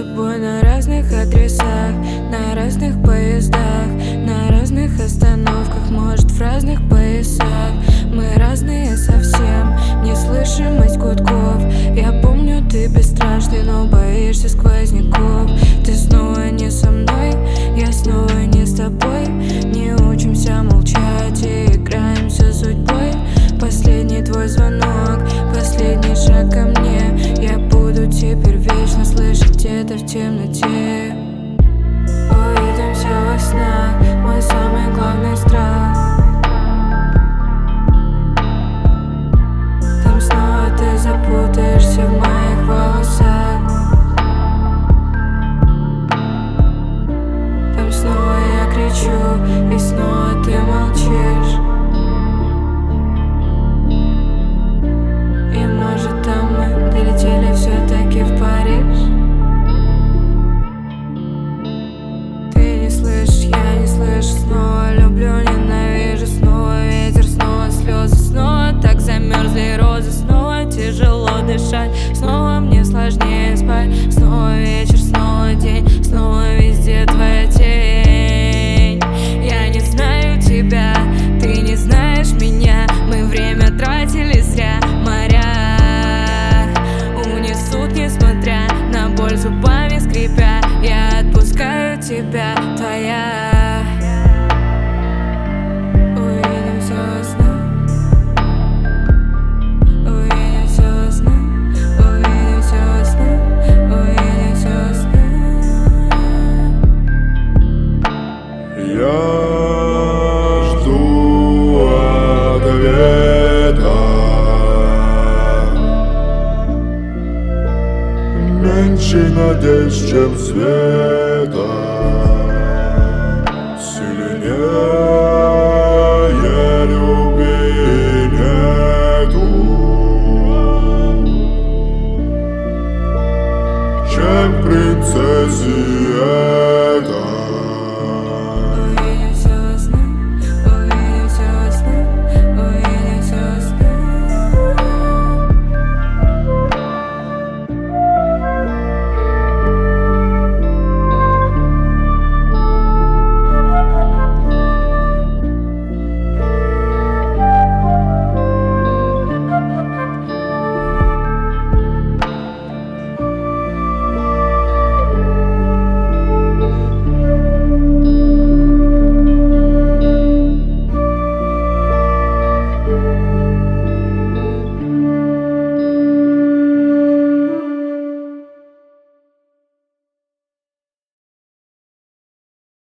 тобой на разных адресах, на разных поездах, на разных остановках, может в разных поясах. Мы разные совсем, неслышимость гудков. Я помню, ты бесстрашный, но боишься сквозняков. Ты снова не со мной, я снова не с тобой. Не учимся молчать и играемся судьбой. Последний твой звонок, последний шаг ко мне. Я буду теперь вечно слышать где-то в темноте. Увидимся во снах, мой самый главный страх. Там снова ты запутаешься в моих волосах. Там снова я кричу, и снова ты молчишь. И может там мы долетели все-таки в Париж. Ты не слышишь, я не слышу. Снова люблю, ненавижу. Снова ветер, снова слезы. Снова так замерзли розы. Снова тяжело дышать. Снова мне сложнее спать. Снова вечер, снова день. Снова везде твоя тень. Я не знаю тебя, ты не знаешь меня. Мы время тратили зря. Моря унесут, несмотря на боль, зубами скрипя. Я отпускаю тебя, твоя. Увидимся во снах. Увидимся во снах. Увидимся во снах. Увидимся во снах. Я жду ответа. Меньше надежд, чем света. Сильнее любви нету, чем принцессе это.